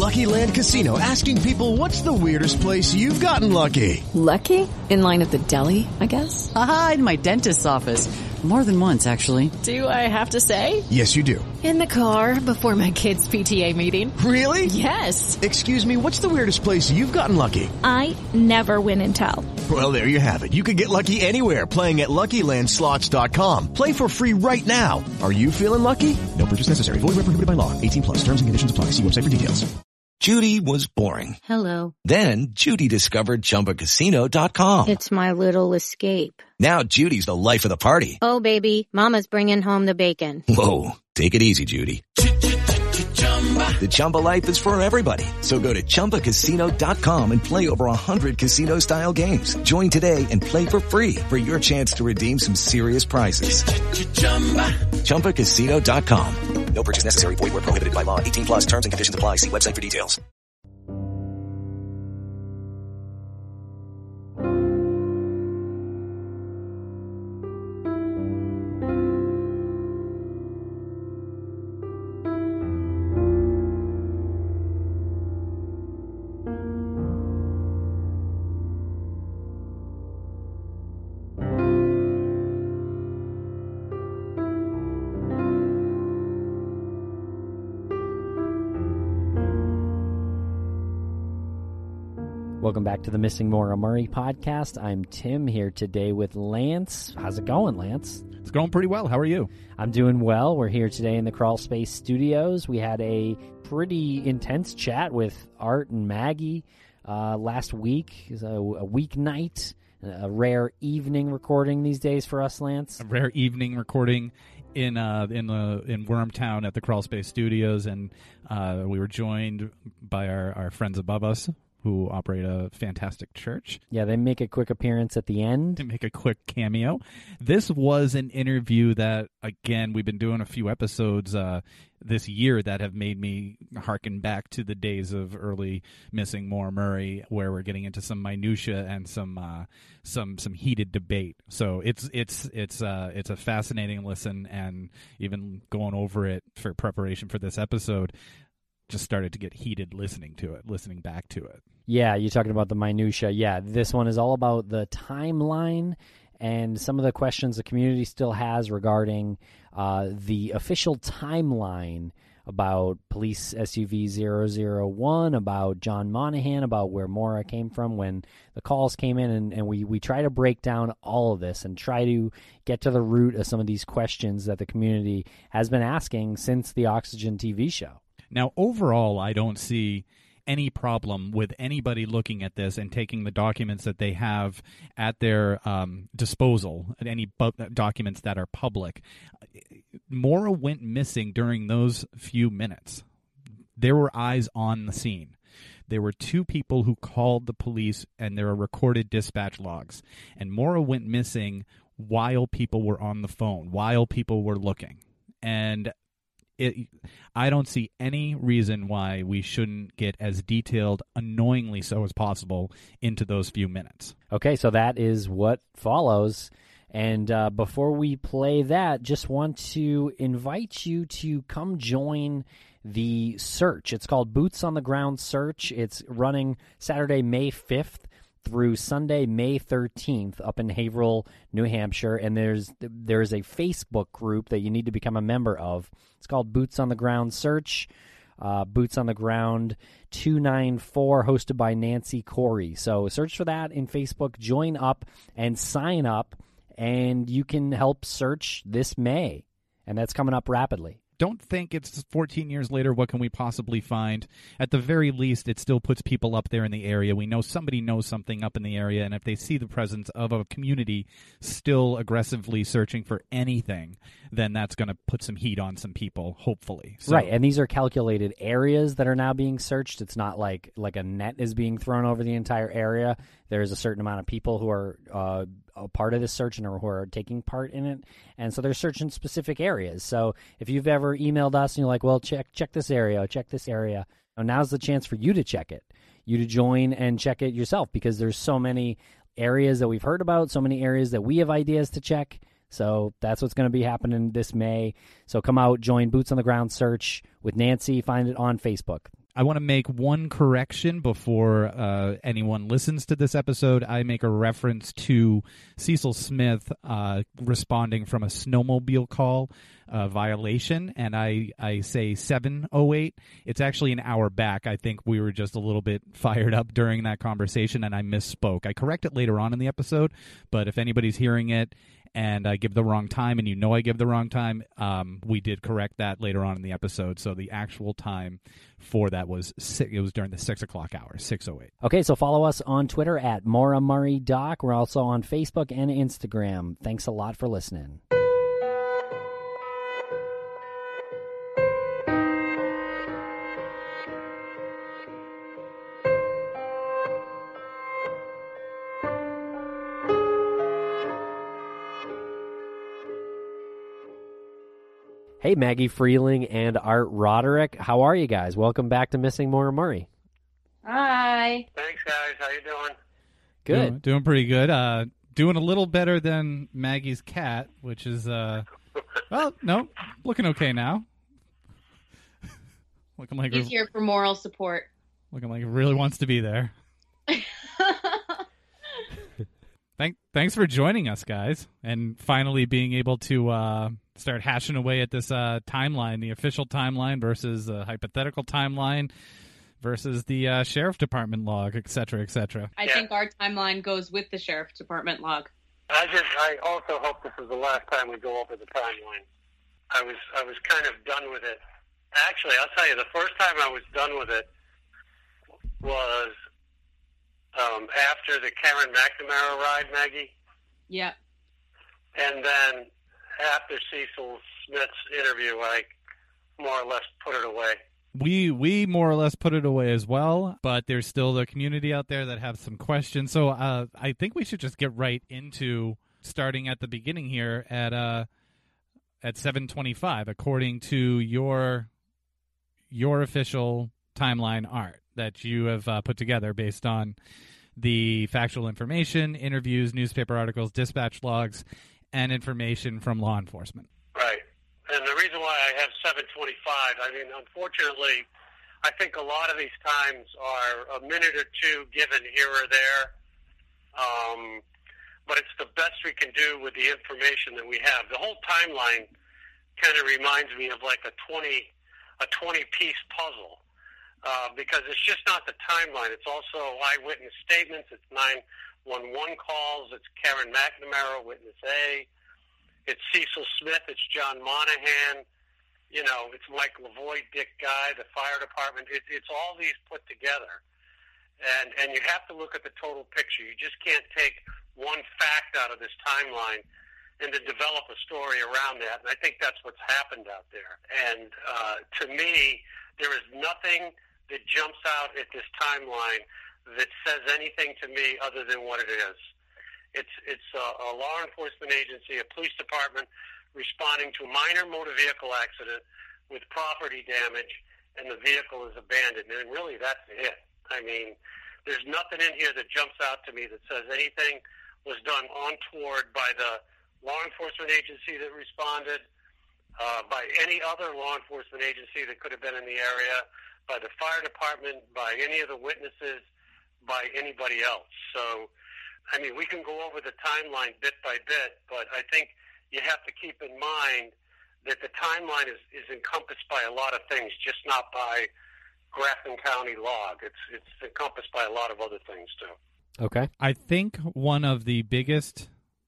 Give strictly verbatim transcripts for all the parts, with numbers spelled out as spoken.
Lucky Land Casino, asking people, what's the weirdest place you've gotten lucky? Lucky? In line at the deli, I guess? Aha, in my dentist's office. More than once, actually. Do I have to say? Yes, you do. In the car before my kids' P T A meeting. Really? Yes. Excuse me, what's the weirdest place you've gotten lucky? I never win and tell. Well, there you have it. You can get lucky anywhere, playing at Lucky Land Slots dot com. Play for free right now. Are you feeling lucky? No purchase necessary. Void where prohibited by law. eighteen plus. Terms and conditions apply. See website for details. Judy was boring. Hello. Then Judy discovered Chumba Casino dot com. It's my little escape. Now Judy's the life of the party. Oh, baby, mama's bringing home the bacon. Whoa, take it easy, Judy. The Chumba life is for everybody. So go to Chumba Casino dot com and play over one hundred casino-style games. Join today and play for free for your chance to redeem some serious prizes. Chumba Casino dot com. No purchase necessary. Void where prohibited by law. eighteen plus. Terms and conditions apply. See website for details. Welcome back to the Missing Maura Murray podcast. I'm Tim here today with Lance. How's it going, Lance? It's going pretty well. How are you? I'm doing well. We're here today in the Crawl Space Studios. We had a pretty intense chat with Art and Maggie uh, last week. It was a, a weeknight, a rare evening recording these days for us, Lance. A rare evening recording in uh, in uh, in Wormtown at the Crawl Space Studios, and uh, we were joined by our, our friends above us, who operate a fantastic church. Yeah, they make a quick appearance at the end. They make a quick cameo. This was an interview that, again, we've been doing a few episodes uh, this year that have made me harken back to the days of early Missing Maura Murray, where we're getting into some minutia and some uh, some some heated debate. So it's it's it's uh, it's a fascinating listen, and even going over it for preparation for this episode, just started to get heated listening to it, listening back to it. Yeah, you're talking about the minutia. Yeah, this one is all about the timeline and some of the questions the community still has regarding uh, the official timeline about Police S U V zero zero one, about John Monahan, about where Maura came from when the calls came in, and, and we, we try to break down all of this and try to get to the root of some of these questions that the community has been asking since the Oxygen T V show. Now, overall, I don't see any problem with anybody looking at this and taking the documents that they have at their um, disposal, any bu- documents that are public. Maura went missing during those few minutes. There were eyes on the scene. There were two people who called the police, and there are recorded dispatch logs. And Maura went missing while people were on the phone, while people were looking. And It, I don't see any reason why we shouldn't get as detailed, annoyingly so as possible, into those few minutes. Okay, so that is what follows. And uh, before we play that, just want to invite you to come join the search. It's called Boots on the Ground Search. It's running Saturday, May fifth. Through Sunday, May thirteenth, up in Haverhill, New Hampshire, and there's there's a Facebook group that you need to become a member of. It's called Boots on the Ground Search, uh, Boots on the Ground two ninety-four, hosted by Nancy Corey. So search for that in Facebook, join up, and sign up, and you can help search this May, and that's coming up rapidly. Don't think it's fourteen years later, what can we possibly find? At the very least, it still puts people up there in the area. We know somebody knows something up in the area, and if they see the presence of a community still aggressively searching for anything, then that's going to put some heat on some people, hopefully. So, right, and these are calculated areas that are now being searched. It's not like, like a net is being thrown over the entire area. There's a certain amount of people who are uh, a part of this search and who are taking part in it, and so they're searching specific areas. So if you've ever emailed us and you're like, well, check check this area, check this area, well, now's the chance for you to check it, you to join and check it yourself, because there's so many areas that we've heard about, so many areas that we have ideas to check. So that's what's going to be happening this May. So come out, join Boots on the Ground Search with Nancy. Find it on Facebook. I want to make one correction before uh, anyone listens to this episode. I make a reference to Cecil Smith uh, responding from a snowmobile call uh, violation, and I, I say seven oh eight. It's actually an hour back. I think we were just a little bit fired up during that conversation, and I misspoke. I correct it later on in the episode, but if anybody's hearing it and I give the wrong time, and you know I give the wrong time, um, we did correct that later on in the episode. So the actual time for that was six, it was during the six o'clock hour, six oh eight. Okay, so follow us on Twitter at Maura Murray Doc. We're also on Facebook and Instagram. Thanks a lot for listening. Hey, Maggie Freeling and Art Roderick. How are you guys? Welcome back to Missing Maura Murray. Hi. Thanks, guys. How you doing? Good. Doing, doing pretty good. Uh, doing a little better than Maggie's cat, which is, uh, well, no, looking okay now. looking like He's here for moral support. Looking like it really wants to be there. Thank, thanks for joining us, guys, and finally being able to uh, start hashing away at this uh, timeline, the official timeline versus the hypothetical timeline versus the uh, sheriff department log, et cetera, et cetera. I Yeah. think our timeline goes with the sheriff's department log. I just, I also hope this is the last time we go over the timeline. I was, I was kind of done with it. Actually, I'll tell you, the first time I was done with it was um, after the Karen McNamara ride, Maggie, Yeah. and then after Cecil Smith's interview, I more or less put it away. We we more or less put it away as well, but there's still the community out there that have some questions. So uh, I think we should just get right into starting at the beginning here at uh at seven twenty-five, according to your your official timeline, Art, that you have uh, put together based on the factual information, interviews, newspaper articles, dispatch logs, and information from law enforcement. Right. And the reason why I have seven twenty-five, I mean, unfortunately, I think a lot of these times are a minute or two given here or there. Um, but it's the best we can do with the information that we have. The whole timeline kind of reminds me of like a twenty a twenty piece puzzle. Uh, because it's just not the timeline. It's also eyewitness statements. It's nine one one calls. It's Karen McNamara, witness A. It's Cecil Smith. It's John Monahan. You know, it's Mike Lavoie, Dick Guy, the fire department. It, it's all these put together. And, and you have to look at the total picture. You just can't take one fact out of this timeline and to develop a story around that. And I think that's what's happened out there. And uh, to me, there is nothing that jumps out at this timeline that says anything to me other than what it is. It's it's a, a law enforcement agency, a police department responding to a minor motor vehicle accident with property damage, and the vehicle is abandoned. And really, that's it. I mean, there's nothing in here that jumps out to me that says anything was done untoward by the law enforcement agency that responded, uh, by any other law enforcement agency that could have been in the area, by the fire department, by any of the witnesses, by anybody else. So, I mean, we can go over the timeline bit by bit, but I think you have to keep in mind that the timeline is, is encompassed by a lot of things, just not by Grafton County log. It's, it's encompassed by a lot of other things, too. Okay. I think one of the biggest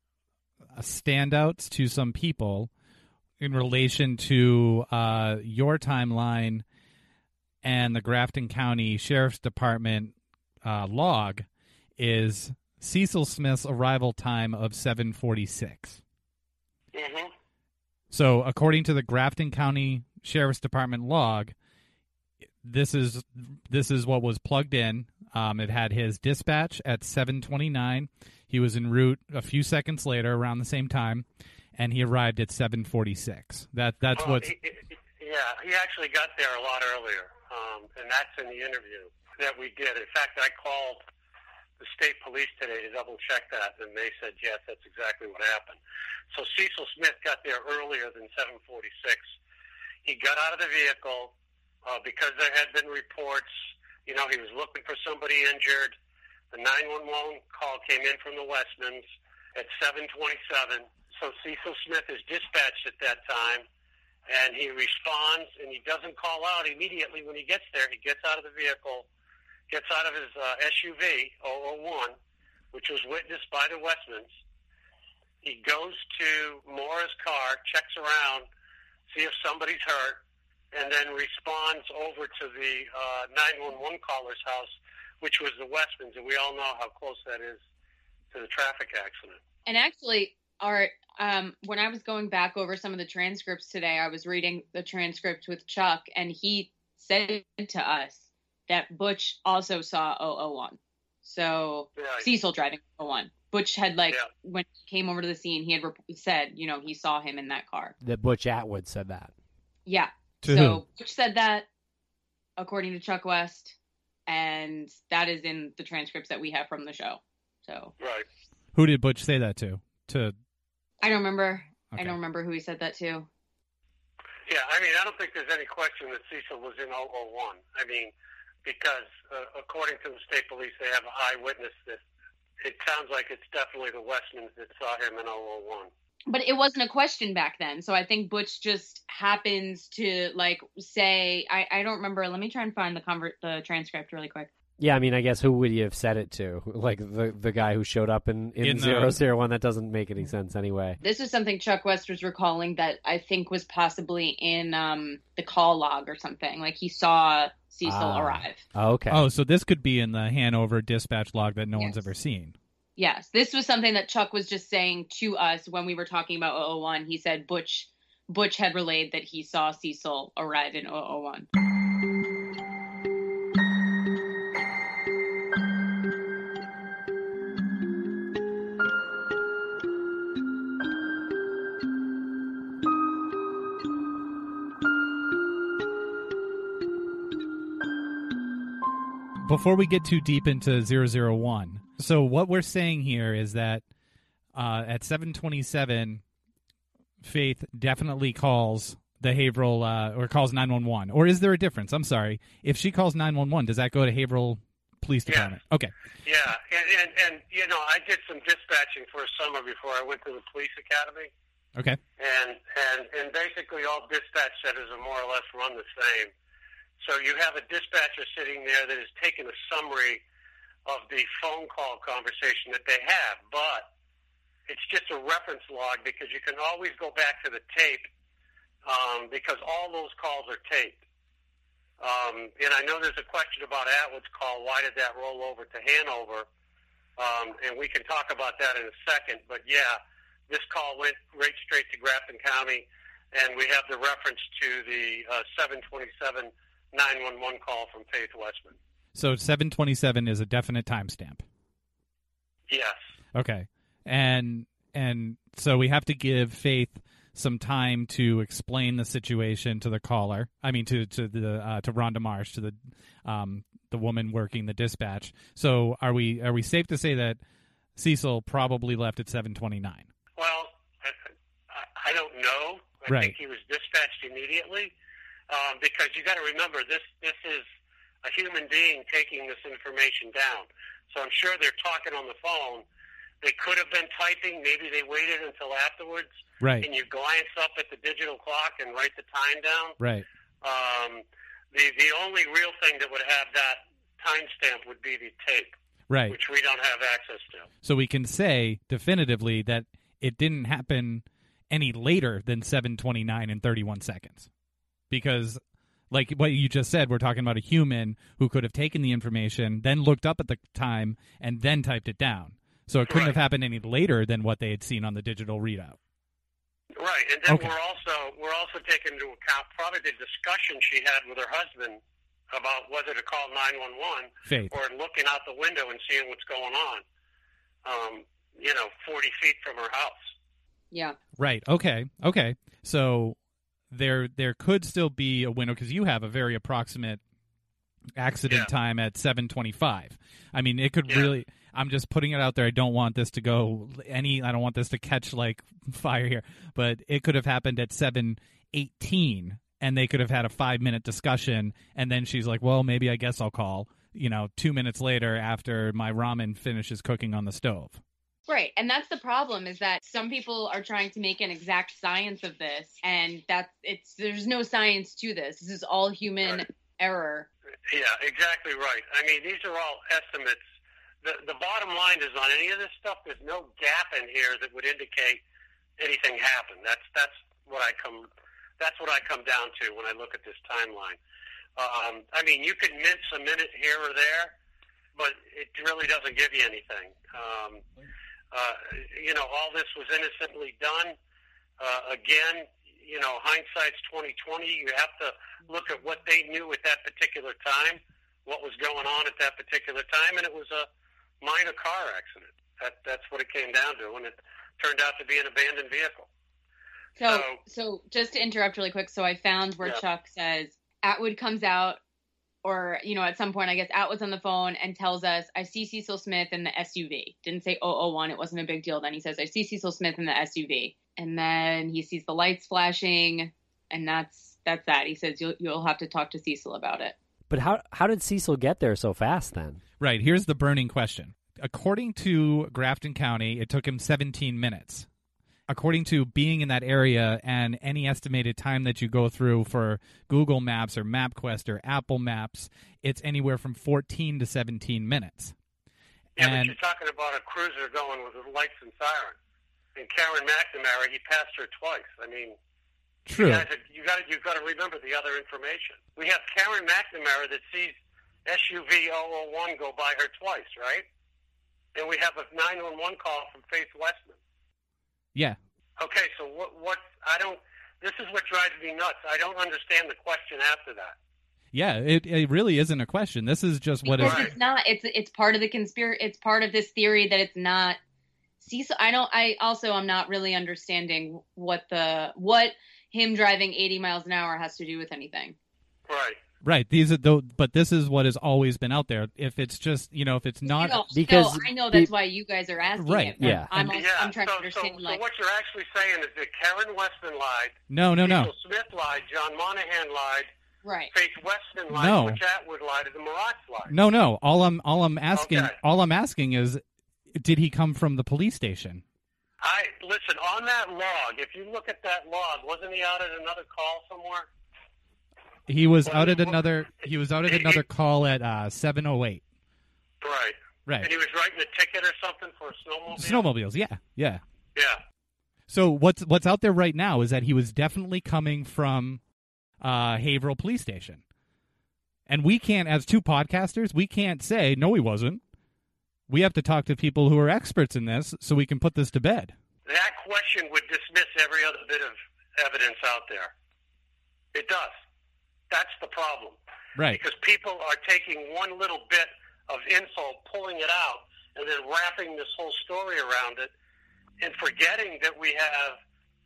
standouts to some people in relation to uh, your timeline and the Grafton County Sheriff's Department uh, log is Cecil Smith's arrival time of seven forty-six. Mm-hmm. So according to the Grafton County Sheriff's Department log, this is this is what was plugged in. Um, it had his dispatch at seven twenty-nine. He was en route a few seconds later, around the same time, and he arrived at seven forty-six. That that's well, what's. He, he, yeah, he actually got there a lot earlier, um, and that's in the interview that we did. In fact, I called the state police today to double check that, and they said yes, that's exactly what happened. So Cecil Smith got there earlier than seven forty-six. He got out of the vehicle. uh, because there had been reports, you know, he was looking for somebody injured. The nine one one call came in from the Westmans at seven twenty-seven. So Cecil Smith is dispatched at that time, and he responds, and he doesn't call out immediately when he gets there. He gets out of the vehicle, gets out of his uh, S U V, zero zero one, which was witnessed by the Westmans. He goes to Maura's car, checks around, see if somebody's hurt, and then responds over to the uh, nine one one caller's house, which was the Westmans, and we all know how close that is to the traffic accident. And actually, Art, um, when I was going back over some of the transcripts today, I was reading the transcript with Chuck, and he said to us that Butch also saw zero zero one. So right. Cecil driving zero zero one. Butch had, like, yeah. when he came over to the scene, he had rep- said, you know, he saw him in that car. That Butch Atwood said that. Yeah. To so who? Butch said that, according to Chuck West, and that is in the transcripts that we have from the show. So right. Who did Butch say that to? To I don't remember. Okay. I don't remember who he said that to. Yeah, I mean, I don't think there's any question that Cecil was in zero zero one. I mean, because uh, according to the state police, they have an eyewitness that it sounds like it's definitely the Westmans that saw him in zero zero one. But it wasn't a question back then, so I think Butch just happens to, like, say, I, I don't remember. Let me try and find the convert the transcript really quick. Yeah, I mean, I guess who would you have said it to? Like the the guy who showed up in, in, In the- zero zero one? That doesn't make any sense anyway. This is something Chuck West was recalling that I think was possibly in um, the call log or something. Like, he saw Cecil Ah. arrive. Oh, okay. Oh, so this could be in the Hanover dispatch log that no Yes. one's ever seen. Yes, this was something that Chuck was just saying to us when we were talking about zero zero one. He said Butch Butch had relayed that he saw Cecil arrive in zero zero one. Before we get too deep into zero zero one, so what we're saying here is that uh, at seven twenty-seven, Faith definitely calls the Haverhill, uh, or calls nine one one. Or is there a difference? I'm sorry. If she calls nine one one, does that go to Haverhill Police Department? Yeah. Okay. Yeah, and, and, and, you know, I did some dispatching for a summer before I went to the police academy. Okay. And, and, and basically all dispatch centers are more or less run the same. So you have a dispatcher sitting there that is taking a summary of the phone call conversation that they have, but it's just a reference log because you can always go back to the tape um, because all those calls are taped. Um, and I know there's a question about Atwood's call. Why did that roll over to Hanover? Um, and we can talk about that in a second. But, yeah, this call went right straight to Grafton County, and we have the reference to the uh, seven twenty-seven nine one one call from Faith Westman. So seven twenty-seven is a definite timestamp. Yes. Okay. And and so we have to give Faith some time to explain the situation to the caller. I mean, to to the uh, to Rhonda Marsh, to the um, the woman working the dispatch. So are we are we safe to say that Cecil probably left at seven twenty-nine? Well, I, I don't know. I Right. think he was dispatched immediately um, because you got to remember this. This is a human being taking this information down. So I'm sure they're talking on the phone. They could have been typing. Maybe they waited until afterwards. Right. And you glance up at the digital clock and write the time down. Right. Um, the the only real thing that would have that timestamp would be the tape, Right. which we don't have access to. So we can say definitively that it didn't happen any later than seven twenty-nine and thirty-one seconds. Because, like what you just said, we're talking about a human who could have taken the information, then looked up at the time, and then typed it down. So it couldn't Right. have happened any later than what they had seen on the digital readout. Right, and then Okay. we're also we're also taking into account probably the discussion she had with her husband about whether to call nine one one Faith. or looking out the window and seeing what's going on. Um, you know, forty feet from her house. Yeah. Right. Okay. Okay. So there there could still be a window because you have a very approximate accident Yeah. time at seven twenty-five. I mean, it could Yeah. really. I'm just putting it out there. I don't want this to go any. I don't want this to catch like fire here. But it could have happened at seven eighteen, and they could have had a five-minute discussion, and then she's like, well, maybe I guess I'll call, you know, two minutes later after my ramen finishes cooking on the stove. Right. And that's the problem, is that some people are trying to make an exact science of this, and that's it's there's no science to this. This is all human right. error. Yeah, exactly right. I mean, these are all estimates. The the bottom line is, on any of this stuff, there's no gap in here that would indicate anything happened. That's that's what I come that's what I come down to when I look at this timeline. Um, I mean, you could mince a minute here or there, but it really doesn't give you anything. Um, uh, you know, all this was innocently done. Uh, again, you know, hindsight's twenty twenty. You have to look at what they knew at that particular time, what was going on at that particular time, and it was a minor car accident. That that's what it came down to, and it turned out to be an abandoned vehicle. So, so, so just to interrupt really quick, so I found where yeah. Chuck says Atwood comes out, or you know, at some point, I guess Atwood's on the phone and tells us, "I see Cecil Smith in the S U V." Didn't say oh oh one; it wasn't a big deal. Then he says, "I see Cecil Smith in the S U V," and then he sees the lights flashing, and that's that's that. He says, "You'll you'll have to talk to Cecil about it." But how how did Cecil get there so fast then? Right. Here's the burning question. According to Grafton County, it took him seventeen minutes. According to being in that area and any estimated time that you go through for Google Maps or MapQuest or Apple Maps, it's anywhere from fourteen to seventeen minutes. Yeah, and, but you're talking about a cruiser going with lights and sirens. And Karen McNamara, he passed her twice. I mean, true. You guys are, you got you've got to remember the other information. We have Karen McNamara that sees S U V oh oh one go by her twice, right? And we have a nine one one call from Faith Westman. Yeah. Okay, so what, what, I don't, this is what drives me nuts. I don't understand the question after that. Yeah, it, it really isn't a question. This is just because what it's not, it's, it's part of the conspiracy, it's part of this theory that it's not, Cecil, I don't, I also am not really understanding what the, what him driving eighty miles an hour has to do with anything. Right. Right. These are though, but this is what has always been out there. If it's just, you know, if it's not you know, because no, I know that's why you guys are asking right, it. yeah. I'm, yeah, I'm trying so, to understand. So, like, so what you're actually saying is that Karen Westman lied. No, no, Cecil no. Smith lied. John Monahan lied. Right. Faith Westman lied. No. Butch Atwood lied. And the Marats lied. No, no. All I'm, all I'm asking, okay. all I'm asking is, did he come from the police station? I listen on that log. If you look at that log, wasn't he out at another call somewhere? He was out at another. He was out at another call at uh, seven oh eight. Right. Right. And he was writing a ticket or something for a snowmobile. Snowmobiles, yeah, yeah. Yeah. So what's what's out there right now is that he was definitely coming from uh, Haverhill Police Station, and we can't, as two podcasters, we can't say no, he wasn't. We have to talk to people who are experts in this so we can put this to bed. That question would dismiss every other bit of evidence out there. It does. That's the problem. Right. Because people are taking one little bit of info, pulling it out, and then wrapping this whole story around it, and forgetting that we have,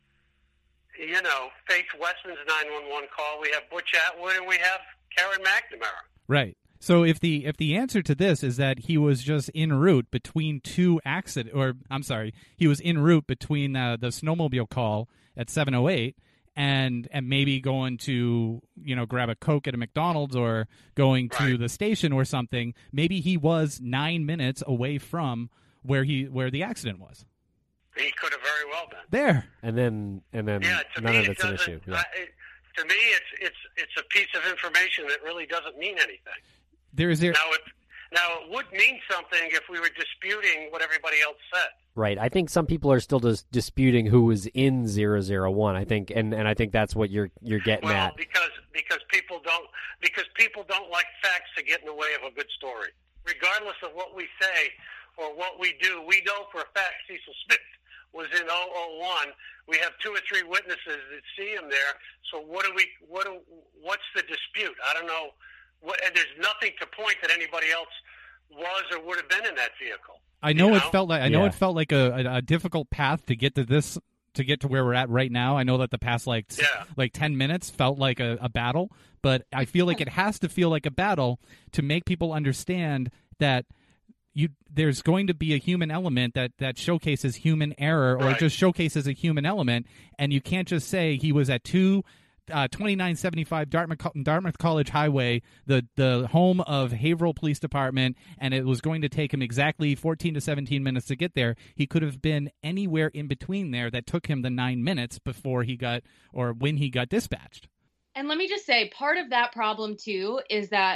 you know, Faith Westman's nine one one call, we have Butch Atwood, and we have Karen McNamara. Right. So if the if the answer to this is that he was just en route between two accident, or I'm sorry, he was en route between uh, the snowmobile call at seven oh eight and and maybe going to, you know, grab a Coke at a McDonald's or going to right. the station or something, maybe he was nine minutes away from where he where the accident was. He could have very well been there. And then and then yeah, to none me, of it it's an issue. uh, Yeah. it, to me, it's it's it's a piece of information that really doesn't mean anything. There is there. Now it now it would mean something if we were disputing what everybody else said. Right. I think some people are still just disputing who was in zero zero one. I think, and, and I think that's what you're you're getting well, at. because because people don't because people don't like facts to get in the way of a good story. Regardless of what we say or what we do, we know for a fact Cecil Smith was in oh oh one. We have two or three witnesses that see him there. So what do we what do, what's the dispute? I don't know. What, and there's nothing to point that anybody else was or would have been in that vehicle. I know, you know? it felt like I know Yeah. it felt like a, a, a difficult path to get to this to get to where we're at right now. I know that the past like Yeah. like ten minutes felt like a, a battle, but I feel like it has to feel like a battle to make people understand that you there's going to be a human element that, that showcases human error or Right. just showcases a human element, and you can't just say he was at two uh, twenty-nine seventy-five Dartmouth, Dartmouth College Highway, the, the home of Haverhill Police Department, and it was going to take him exactly fourteen to seventeen minutes to get there. He could have been anywhere in between there that took him the nine minutes before he got, or when he got dispatched. And let me just say, part of that problem, too, is that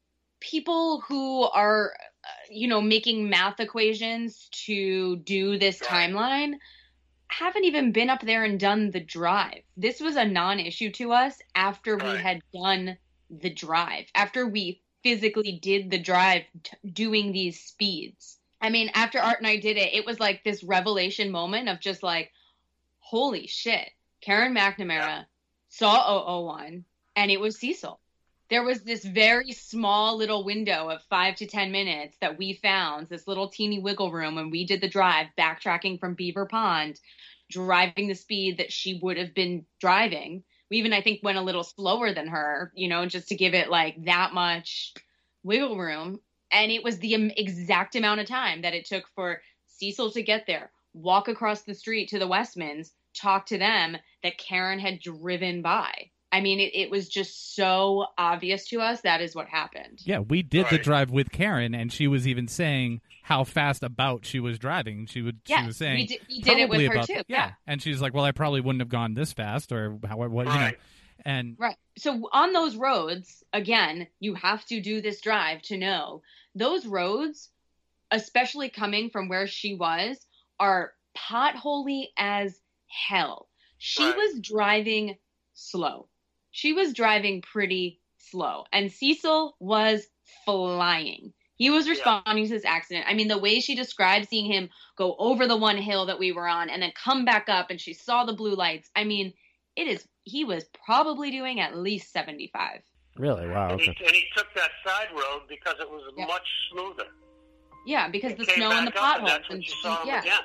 people who are, uh, you know, making math equations to do this timeline haven't even been up there and done the drive. This was a non-issue to us after we had done the drive, after we physically did the drive t- doing these speeds. I mean, after Art and I did it, it was like this revelation moment of just like, holy shit, Karen McNamara yeah. saw oh oh one and it was Cecil. There was this very small little window of five to ten minutes that we found, this little teeny wiggle room when we did the drive, backtracking from Beaver Pond, driving the speed that she would have been driving. We even, I think, went a little slower than her, you know, just to give it like that much wiggle room. And it was the exact amount of time that it took for Cecil to get there, walk across the street to the Westmans, talk to them, that Karen had driven by. I mean, it, it was just so obvious to us that is what happened. Yeah, we did right. the drive with Karen, and she was even saying how fast about she was driving. She would. Yes, she was saying we did, we did it with her about, too. Yeah. yeah, and she's like, "Well, I probably wouldn't have gone this fast, or how, what, right. you know." And right. So on those roads, again, you have to do this drive to know those roads, especially coming from where she was, are potholy as hell. She right. was driving slow. She was driving pretty slow, and Cecil was flying. He was responding yeah. to this accident. I mean, the way she described seeing him go over the one hill that we were on and then come back up, and she saw the blue lights. I mean, it is. He was probably doing at least seventy-five. Really? Wow. And, Okay. he, and he took that side road because it was yeah. much smoother. Yeah, because it the snow and the potholes. And that's when you saw him yeah. again.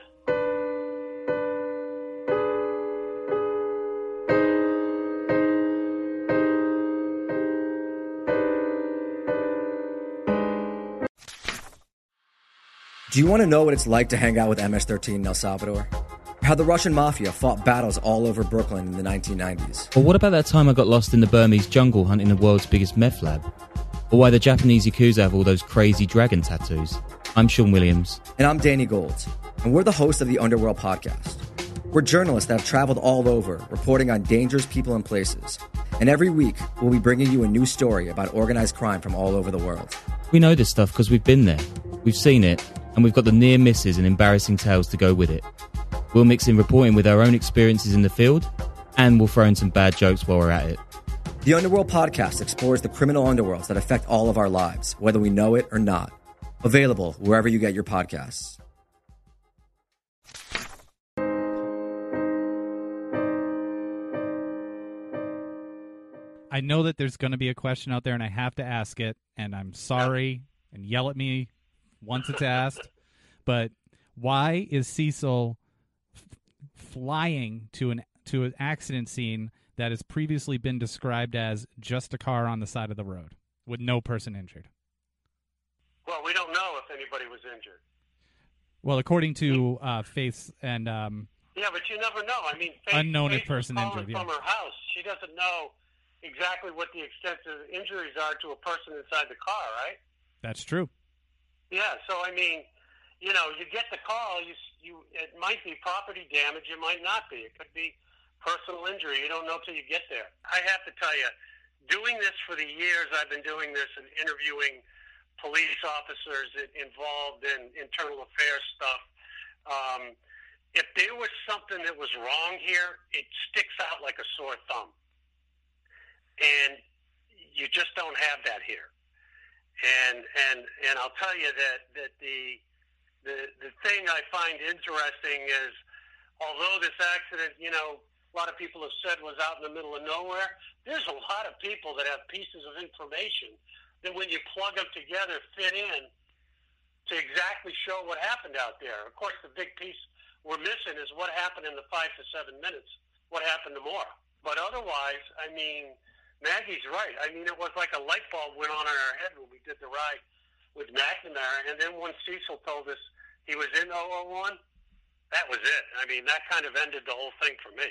Do you want to know what it's like to hang out with M S thirteen in El Salvador? How the Russian mafia fought battles all over Brooklyn in the nineteen nineties? Or what about that time I got lost in the Burmese jungle hunting the world's biggest meth lab? Or why the Japanese Yakuza have all those crazy dragon tattoos? I'm Sean Williams. And I'm Danny Gold. And we're the hosts of the Underworld Podcast. We're journalists that have traveled all over, reporting on dangerous people and places. And every week, we'll be bringing you a new story about organized crime from all over the world. We know this stuff because we've been there. We've seen it. And we've got the near misses and embarrassing tales to go with it. We'll mix in reporting with our own experiences in the field, and we'll throw in some bad jokes while we're at it. The Underworld Podcast explores the criminal underworlds that affect all of our lives, whether we know it or not. Available wherever you get your podcasts. I know that there's going to be a question out there, and I have to ask it, and I'm sorry, and yell at me once it's asked, but why is Cecil f- flying to an to an accident scene that has previously been described as just a car on the side of the road with no person injured? Well, we don't know if anybody was injured. Well, according to uh, Faith and um, yeah, but you never know. I mean, Faith, unknown Faith person was calling injured. From Yeah. her house, she doesn't know exactly what the extent of injuries are to a person inside the car, right? That's true. Yeah, so I mean, you know, you get the call, you you it might be property damage, it might not be. It could be personal injury. You don't know till you get there. I have to tell you, doing this for the years I've been doing this and interviewing police officers involved in internal affairs stuff, um, if there was something that was wrong here, it sticks out like a sore thumb. And you just don't have that here. And and and I'll tell you that, that the the the thing I find interesting is, although this accident, you know, a lot of people have said was out in the middle of nowhere, there's a lot of people that have pieces of information that when you plug them together fit in to exactly show what happened out there. Of course, the big piece we're missing is what happened in the five to seven minutes, what happened tomorrow. But otherwise, I mean, Maggie's right. I mean, it was like a light bulb went on in our head when we did the ride with McNamara, and then when Cecil told us he was in oh oh one, that was it. I mean, that kind of ended the whole thing for me.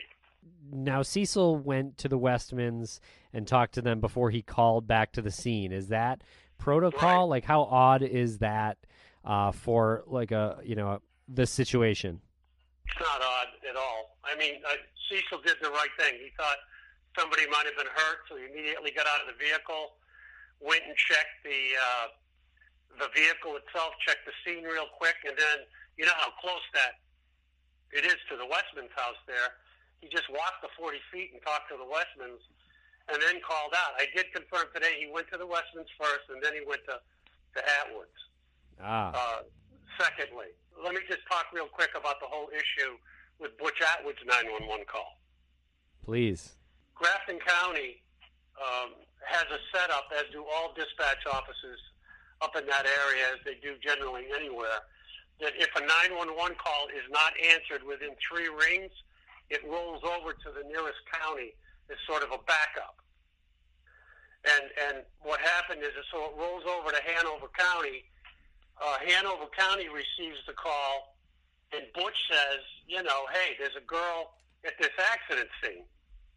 Now, Cecil went to the Westmans and talked to them before he called back to the scene. Is that protocol? Like, how odd is that uh, for, like, a you know, the situation? It's not odd at all. I mean, uh, Cecil did the right thing. He thought somebody might have been hurt, so he immediately got out of the vehicle, went and checked the uh, the vehicle itself, checked the scene real quick, and then you know how close that it is to the Westmans house there. He just walked the forty feet and talked to the Westmans and then called out. I did confirm today he went to the Westmans first, and then he went to, to Atwood's. Ah. Uh, secondly, let me just talk real quick about the whole issue with Butch Atwood's nine one one call. Please. Grafton County um, has a setup, as do all dispatch offices up in that area, as they do generally anywhere, that if a nine one one call is not answered within three rings, it rolls over to the nearest county as sort of a backup. And and what happened is, so it rolls over to Hanover County. Uh, Hanover County receives the call, and Butch says, you know, hey, there's a girl at this accident scene.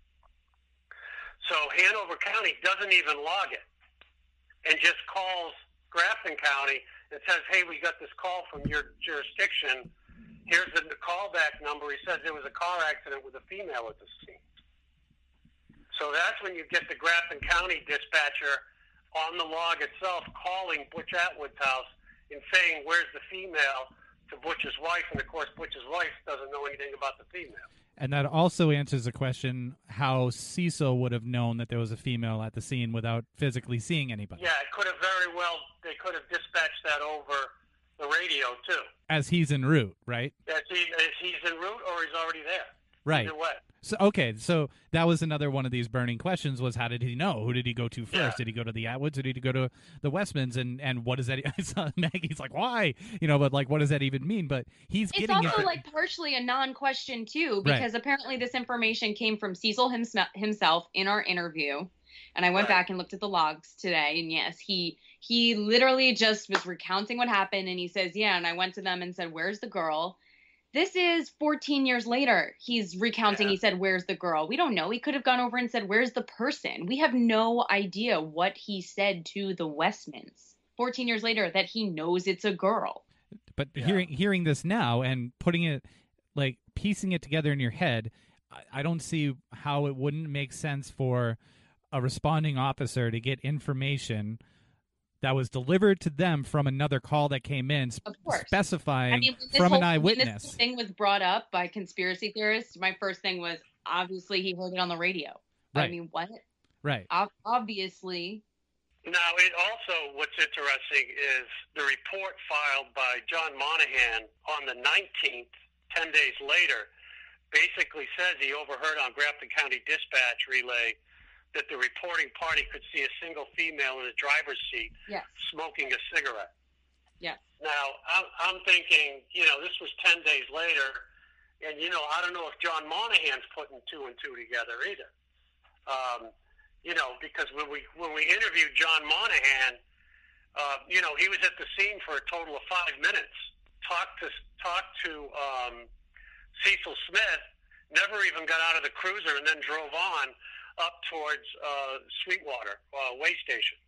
So Hanover County doesn't even log it and just calls Grafton County and says, hey, we got this call from your jurisdiction. Here's the callback number. He says there was a car accident with a female at the scene. So that's when you get the Grafton County dispatcher on the log itself calling Butch Atwood's house and saying, where's the female, to Butch's wife. And, of course, Butch's wife doesn't know anything about the female. And that also answers the question how Cecil would have known that there was a female at the scene without physically seeing anybody. Yeah, it could have very well, they could have dispatched that over the radio, too. As he's en route, right? As, he, as he's en route or he's already there. Right. Either way. So okay, so that was another one of these burning questions: was how did he know? Who did he go to first? Yeah. Did he go to the Atwoods? Or did he go to the Westmans? And and what does that? I saw Maggie's like, why? You know, but like, what does that even mean? But he's it's getting also it. like partially a non-question too, because Right. apparently this information came from Cecil himself himself in our interview, and I went Right. back and looked at the logs today, and yes, he he literally just was recounting what happened, and he says, yeah, and I went to them and said, where's the girl? This is fourteen years later. He's recounting. Yeah. He said, where's the girl? We don't know. He could have gone over and said, where's the person? We have no idea what he said to the Westmans fourteen years later, that he knows it's a girl. But Yeah. hearing hearing this now and putting it, like piecing it together in your head, I, I don't see how it wouldn't make sense for a responding officer to get information that was delivered to them from another call that came in, sp- Of course. specifying I mean, when this from whole, an eyewitness. When this whole thing was brought up by conspiracy theorists, my first thing was, obviously he heard it on the radio. I Right. mean, what? Right. Ob- obviously. Now, it also, what's interesting is the report filed by John Monahan on the nineteenth, ten days later, basically says he overheard on Grafton County Dispatch relay that the reporting party could see a single female in the driver's seat Yes. smoking a cigarette. Yes. Now, I'm, I'm thinking, you know, this was ten days later, and, you know, I don't know if John Monahan's putting two and two together either. Um, you know, because when we when we interviewed John Monahan, uh, you know, he was at the scene for a total of five minutes, talked to, talked to um, Cecil Smith, never even got out of the cruiser, and then drove on up towards uh, Sweetwater uh, way station.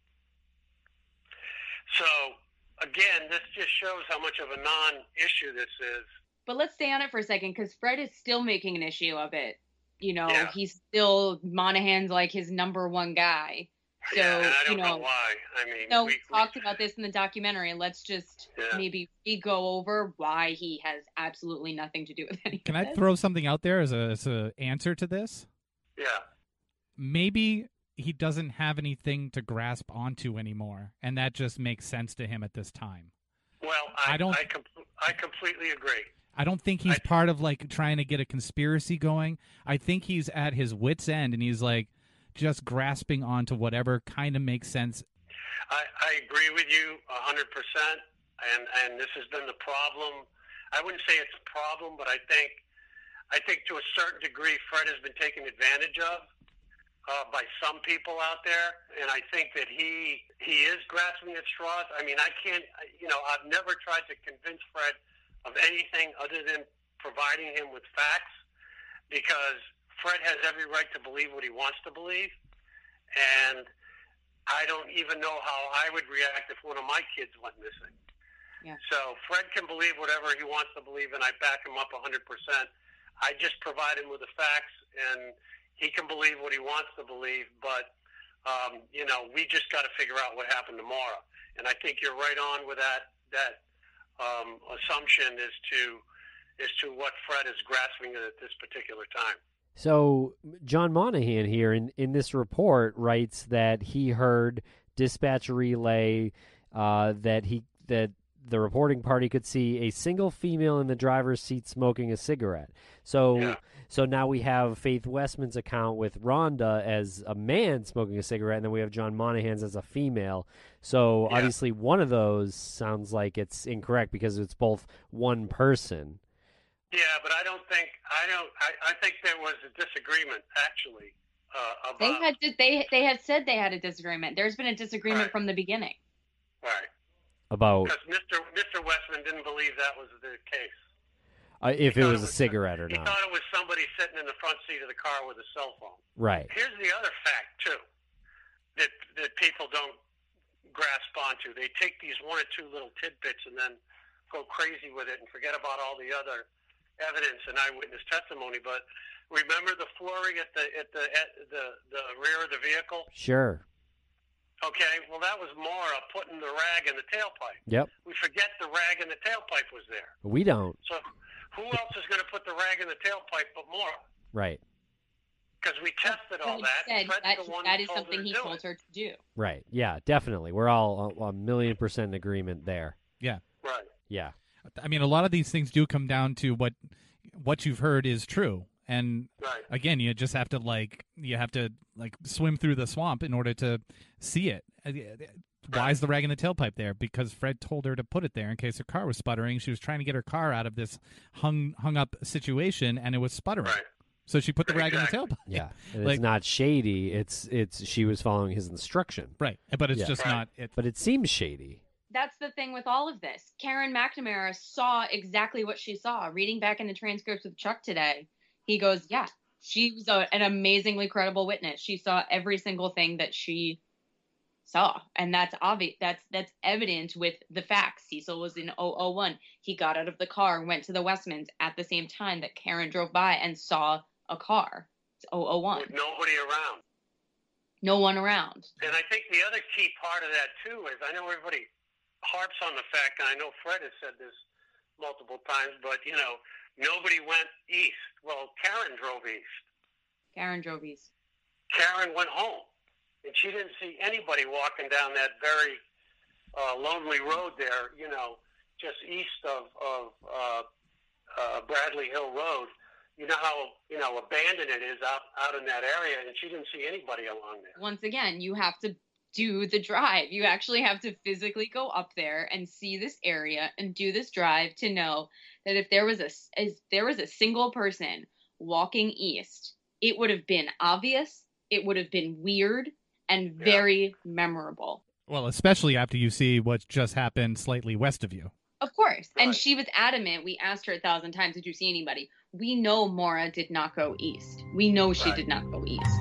So, again, this just shows how much of a non-issue this is. But let's stay on it for a second, because Fred is still making an issue of it. You know, Yeah. he's still, Monahan's like his number one guy. So, yeah, and I don't you know, know why. I mean, no, we, we talked about this in the documentary. Let's just Yeah. maybe we go over why he has absolutely nothing to do with any Can of I this. throw something out there as a as a answer to this? yeah. Maybe he doesn't have anything to grasp onto anymore, and that just makes sense to him at this time. Well, I, I don't- I, com- I completely agree. I don't think he's I- part of like trying to get a conspiracy going. I think he's at his wit's end, and he's like just grasping onto whatever kind of makes sense. I, I agree with you one hundred percent, and, and this has been the problem. I wouldn't say it's a problem, but I think I think to a certain degree Fred has been taken advantage of uh, by some people out there, and I think that he he is grasping at straws. I mean, I can't, you know, I've never tried to convince Fred of anything other than providing him with facts, because Fred has every right to believe what he wants to believe, and I don't even know how I would react if one of my kids went missing. Yeah. So Fred can believe whatever he wants to believe, and I back him up one hundred percent. I just provide him with the facts, and he can believe what he wants to believe, but, um, you know, we just got to figure out what happened tomorrow. And I think you're right on with that that um, assumption as to as to what Fred is grasping at this particular time. So John Monahan here in, in this report writes that he heard dispatch relay uh, that he that the reporting party could see a single female in the driver's seat smoking a cigarette. So yeah. so now we have Faith Westman's account with Rhonda as a man smoking a cigarette, and then we have John Monahan's as a female. So yeah. obviously one of those sounds like it's incorrect because it's both one person. Yeah, but I don't think I don't. I, I think there was a disagreement actually. Uh, about, they had they they had said they had a disagreement. There's been a disagreement right. from the beginning. Right. About because Mister Mister Westman didn't believe that was the case. Uh, if he it was, it was a cigarette or he not. He thought it was somebody sitting in the front seat of the car with a cell phone. Right. Here's the other fact too that that people don't grasp onto. They take these one or two little tidbits and then go crazy with it and forget about all the other evidence and eyewitness testimony. But remember the flooring at the at the at the the rear of the vehicle? Sure. Okay, well that was Maura putting the rag in the tailpipe. Yep. We forget the rag in the tailpipe was there. We don't. So who else is going to put the rag in the tailpipe but Maura? Right. Because we tested all that. Said Fred's that the one that who is told something her to he do told it. her to do. Right. Yeah, definitely. We're all a, a million percent in agreement there. Yeah. Right. Yeah. I mean, a lot of these things do come down to what what you've heard is true. And right. again, you just have to like you have to like swim through the swamp in order to see it. Why is the rag in the tailpipe there? Because Fred told her to put it there in case her car was sputtering. She was trying to get her car out of this hung hung up situation, and it was sputtering. Right. So she put the rag exactly. in the tailpipe. Yeah. And like, it's not shady. It's it's she was following his instruction. Right. But it's yeah. just right. not. It, But it seems shady. That's the thing with all of this. Karen McNamara saw exactly what she saw. Reading back in the transcripts with Chuck today, he goes, yeah, she was a, an amazingly credible witness. She saw every single thing that she saw. And that's obvious. That's that's evident with the facts. Cecil was in oh oh one. He got out of the car, went to the Westmans at the same time that Karen drove by and saw a car. It's oh oh one. With nobody around. No one around. And I think the other key part of that, too, is I know everybody harps on the fact, and I know Fred has said this multiple times, but, you know, nobody went east. Well, Karen drove east. Karen drove east. Karen went home, and she didn't see anybody walking down that very uh, lonely road there, you know, just east of, of uh, uh, Bradley Hill Road. You know how, you know, abandoned it is out, out in that area, and she didn't see anybody along there. Once again, you have to do the drive. You actually have to physically go up there and see this area and do this drive to know that if there was a, if there was a single person walking east, it would have been obvious, it would have been weird, and very yeah. memorable. Well, especially after you see what just happened slightly west of you. Of course. Right. And she was adamant. We asked her a thousand times, did you see anybody? We know Maura did not go east. We know she right. did not go east.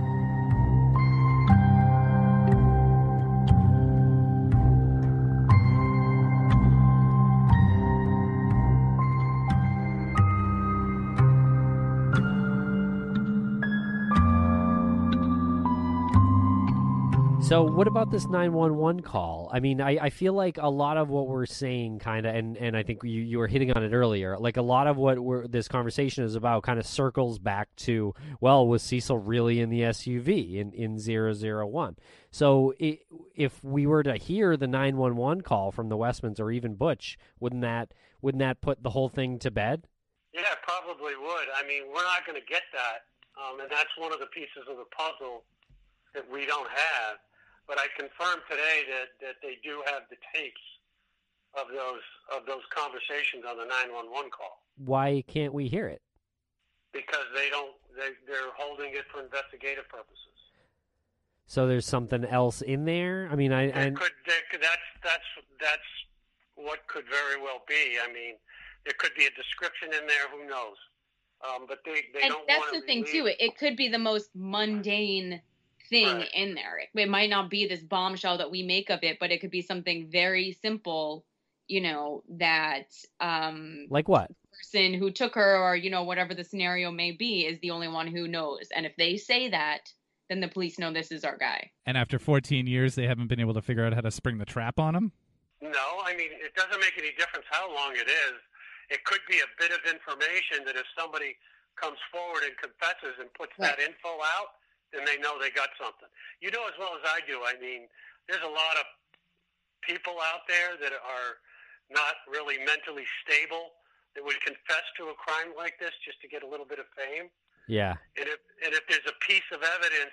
So what about this nine one one call? I mean, I, I feel like a lot of what we're saying kind of, and, and I think you, you were hitting on it earlier, like a lot of what we're, this conversation is about kind of circles back to, well, was Cecil really in the S U V in, in zero zero one? So it, if we were to hear the nine one one call from the Westmans or even Butch, wouldn't that wouldn't that put the whole thing to bed? Yeah, it probably would. I mean, we're not going to get that, um, and that's one of the pieces of the puzzle that we don't have. But I confirmed today that, that they do have the tapes of those of those conversations on the nine one one call. Why can't we hear it? Because they don't. They they're holding it for investigative purposes. So there's something else in there. I mean, I, There I could, there could that's that's that's what could very well be. I mean, there could be a description in there. Who knows? Um, but they, they and don't that's want the to thing release. too. It, it could be the most mundane thing Right. in there. It, it might not be this bombshell that we make of it, but it could be something very simple. You know that um, Like what? person who took her, or you know whatever the scenario may be, is the only one who knows. And if they say that, then the police know this is our guy. And after fourteen years, they haven't been able to figure out how to spring the trap on him? No, I mean, it doesn't make any difference how long it is. It could be a bit of information that if somebody comes forward and confesses and puts Right. that info out, then they know they got something. You know as well as I do, I mean, there's a lot of people out there that are not really mentally stable that would confess to a crime like this just to get a little bit of fame. Yeah. And if, and if there's a piece of evidence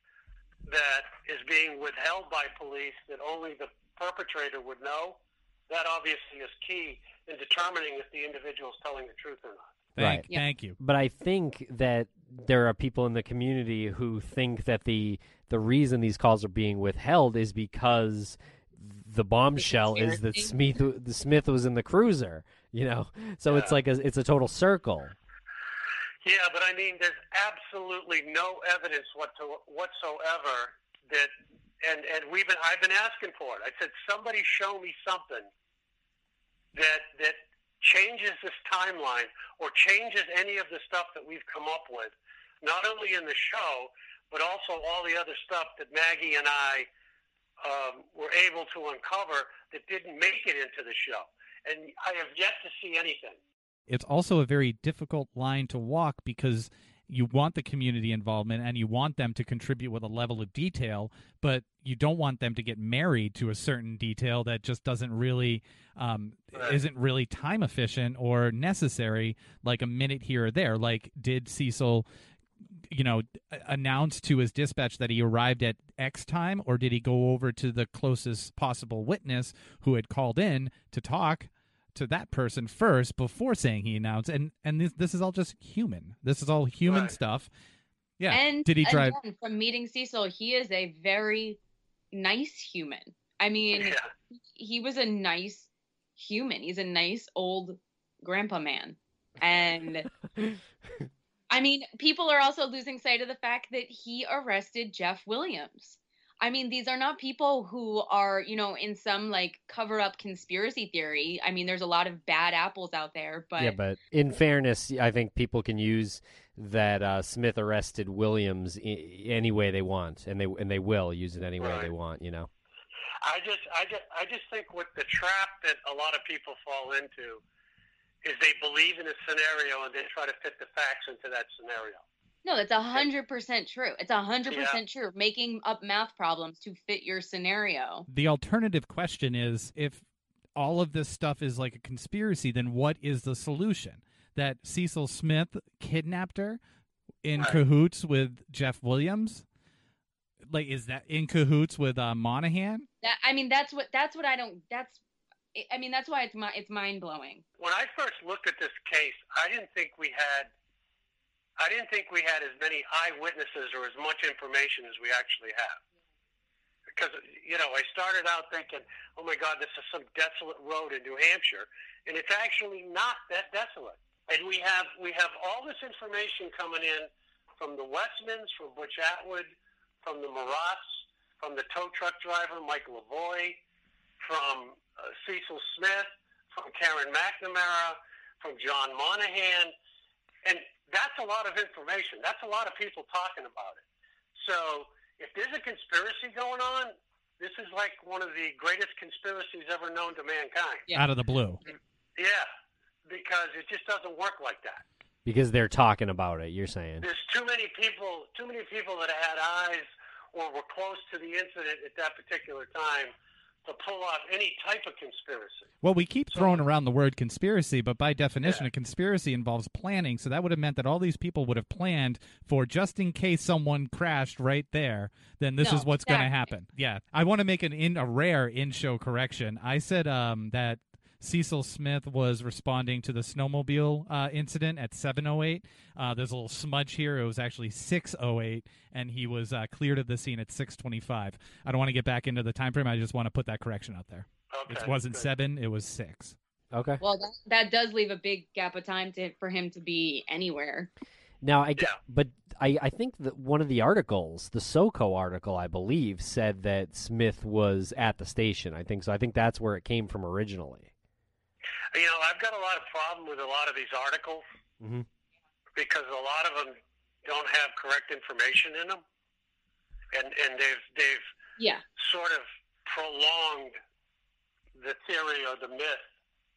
that is being withheld by police that only the perpetrator would know, that obviously is key in determining if the individual is telling the truth or not. Thank, Right. Yeah. thank you. But I think that there are people in the community who think that the the reason these calls are being withheld is because the bombshell is that Smith the Smith was in the cruiser, you know. So it's Yeah. like a, it's a total circle. Yeah, but I mean, there's absolutely no evidence whatso- whatsoever that, and and we've been, I've been asking for it. I said, somebody show me something that that changes this timeline or changes any of the stuff that we've come up with, not only in the show, but also all the other stuff that Maggie and I um, were able to uncover that didn't make it into the show. And I have yet to see anything. It's also a very difficult line to walk because you want the community involvement and you want them to contribute with a level of detail, but you don't want them to get married to a certain detail that just doesn't really um, Right. isn't really time efficient or necessary, like a minute here or there. Like, did Cecil, you know, announce to his dispatch that he arrived at X time, or did he go over to the closest possible witness who had called in to talk to that person first before saying he announced? And and this this is all just human. This is all human Right. stuff. Yeah. And Did he drive? again, from meeting Cecil, he is a very nice human. I mean, Yeah. he was a nice human. He's a nice old grandpa man. And I mean, people are also losing sight of the fact that he arrested Jeff Williams. I mean, these are not people who are, you know, in some like cover up conspiracy theory. I mean, there's a lot of bad apples out there, but Yeah, but in fairness, I think people can use that uh, Smith arrested Williams I- any way they want, and they and they will use it any way Right. they want. You know. I just, I just, I just think what the trap that a lot of people fall into is they believe in a scenario and they try to fit the facts into that scenario. no, that's a hundred percent true. It's a hundred percent true. Making up math problems to fit your scenario. The alternative question is, if all of this stuff is like a conspiracy, then what is the solution? That Cecil Smith kidnapped her in Right. cahoots with Jeff Williams? Like, is that in cahoots with uh, Monahan? That I mean, that's what that's what I don't. That's I mean, that's why it's my it's mind blowing. When I first looked at this case, I didn't think we had, I didn't think we had as many eyewitnesses or as much information as we actually have. Because, you know, I started out thinking, oh my God, this is some desolate road in New Hampshire, and it's actually not that desolate. And we have we have all this information coming in from the Westmans, from Butch Atwood, from the Marats, from the tow truck driver, Mike Lavoie, from uh, Cecil Smith, from Karen McNamara, from John Monahan. And that's a lot of information. That's a lot of people talking about it. So if there's a conspiracy going on, this is like one of the greatest conspiracies ever known to mankind. Yeah. Out of the blue. Yeah, because it just doesn't work like that. Because they're talking about it, you're saying. There's too many people, too many people that had eyes or were close to the incident at that particular time to pull off any type of conspiracy. Well, we keep throwing around the word conspiracy, but by definition, Yeah. a conspiracy involves planning. So that would have meant that all these people would have planned for just in case someone crashed right there, then this No, is what's going to exactly. happen. Yeah. I want to make an in a rare in-show correction. I said um, that Cecil Smith was responding to the snowmobile uh, incident at seven oh eight. Uh, there's a little smudge here. It was actually six oh eight, and he was uh, cleared of the scene at six twenty-five. I don't want to get back into the time frame. I just want to put that correction out there. Okay, It wasn't good. seven. It was six. Okay. Well, that, that does leave a big gap of time to, for him to be anywhere. Now, I yeah. but I, I think that one of the articles, the SoCo article, I believe, said that Smith was at the station. I think so. I think that's where it came from originally. You know, I've got a lot of problem with a lot of these articles mm-hmm. because a lot of them don't have correct information in them, and and they've they've yeah. sort of prolonged the theory or the myth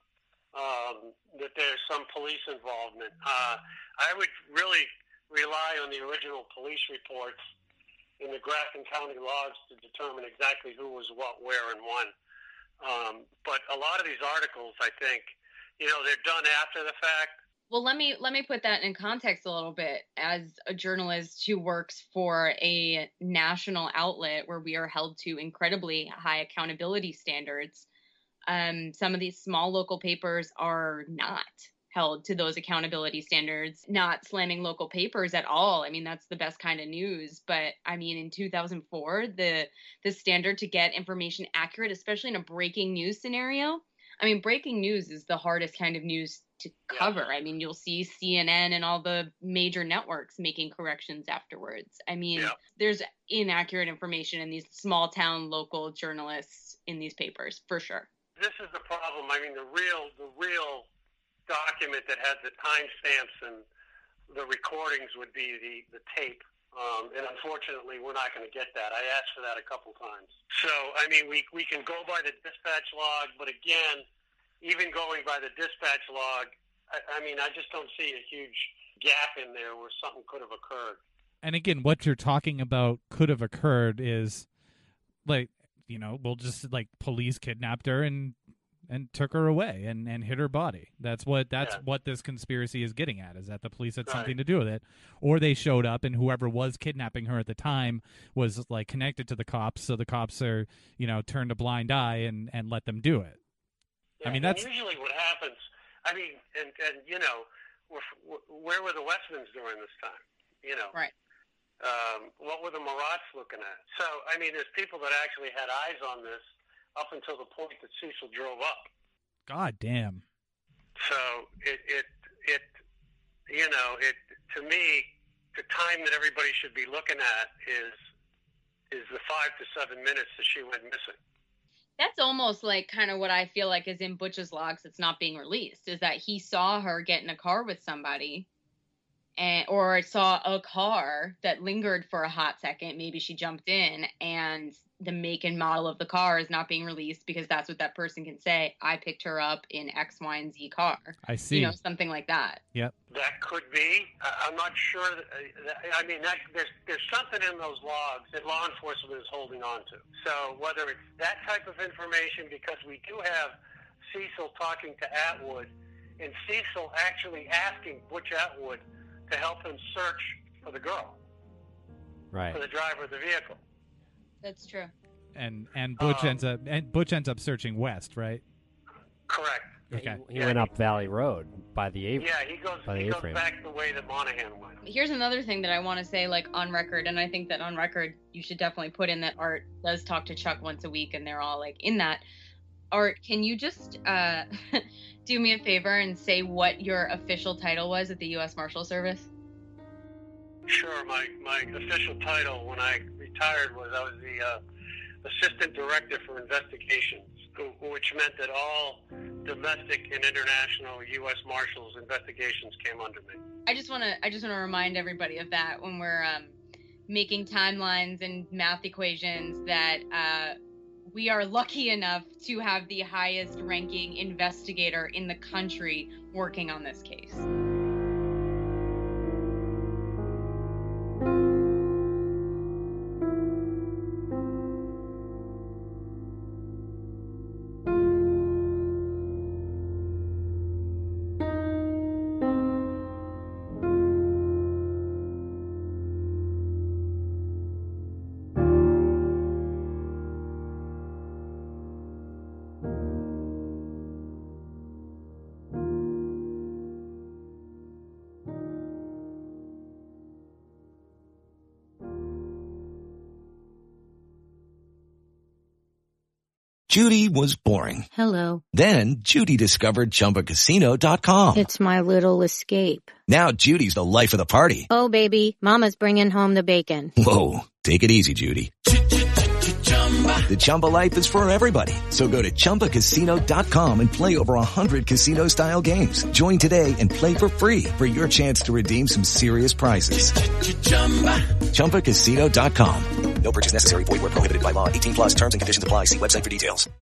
um, that there's some police involvement. Uh, I would really rely on the original police reports in the Grafton County logs to determine exactly who was what, where, and when. Um, but a lot of these articles, I think, you know, they're done after the fact. Well, let me let me put that in context a little bit. As a journalist who works for a national outlet where we are held to incredibly high accountability standards, um, some of these small local papers are not held to those accountability standards, not slamming local papers at all. I mean, that's the best kind of news. But I mean, in two thousand four, the the standard to get information accurate, especially in a breaking news scenario, I mean, breaking news is the hardest kind of news to cover. Yeah. I mean, you'll see C N N and all the major networks making corrections afterwards. I mean, yeah. there's inaccurate information in these small town local journalists in these papers, for sure. This is the problem. I mean, the real, the real document that had the timestamps and the recordings would be the, the tape. Um, and unfortunately, we're not going to get that. I asked for that a couple times. So, I mean, we we can go by the dispatch log, but again, even going by the dispatch log, I, I mean, I just don't see a huge gap in there where something could have occurred. And again, what you're talking about could have occurred is, like, you know, we'll just, like, police kidnapped her and and took her away and, and hit her body. That's what that's yeah. what this conspiracy is getting at, is that the police had right. something to do with it. Or they showed up and whoever was kidnapping her at the time was, like, connected to the cops, so the cops are, you know, turned a blind eye and, and let them do it. Yeah, I mean, that's usually what happens. I mean, and, and you know, where were the Westmans during this time? You know, right. Um, what were the Marats looking at? So, I mean, there's people that actually had eyes on this up until the point that Cecil drove up. God damn. So it, it, it, you know, it, to me, the time that everybody should be looking at is, is the five to seven minutes that she went missing. That's almost like kind of what I feel like is in Butch's logs that's not being released, is that he saw her get in a car with somebody, and or saw a car that lingered for a hot second. Maybe she jumped in, and the make and model of the car is not being released because that's what that person can say. I picked her up in X, Y, and Z car. I see. You know, something like that. Yep. That could be. I'm not sure. That, that, I mean, that, there's there's something in those logs that law enforcement is holding on to. So whether it's that type of information, because we do have Cecil talking to Atwood, and Cecil actually asking Butch Atwood to help him search for the girl, right? For the driver of the vehicle. That's true. And and Butch um, ends up and Butch ends up searching west, right? Correct. Okay. He, he yeah, went he, up Valley Road by the A. Yeah, he goes. He goes back the way that Monahan went. Here's another thing that I want to say, like, on record, and I think that on record you should definitely put in that Art does talk to Chuck once a week, and they're all like in that. Art, can you just uh, do me a favor and say what your official title was at the U S Marshal Service? Sure. My my official title when I retired was I was the uh, Assistant Director for Investigations, which meant that all domestic and international U S Marshals investigations came under me. I just want to I just want to remind everybody of that when we're um, making timelines and math equations, that uh, we are lucky enough to have the highest ranking investigator in the country working on this case. Judy was boring. Hello. Then Judy discovered Chumba Casino dot com. It's my little escape. Now Judy's the life of the party. Oh, baby, mama's bringing home the bacon. Whoa, take it easy, Judy. The Chumba life is for everybody. So go to Chumba Casino dot com and play over one hundred casino-style games. Join today and play for free for your chance to redeem some serious prizes. Chumba Casino dot com. No purchase necessary. Void where prohibited by law. eighteen plus terms and conditions apply. See website for details.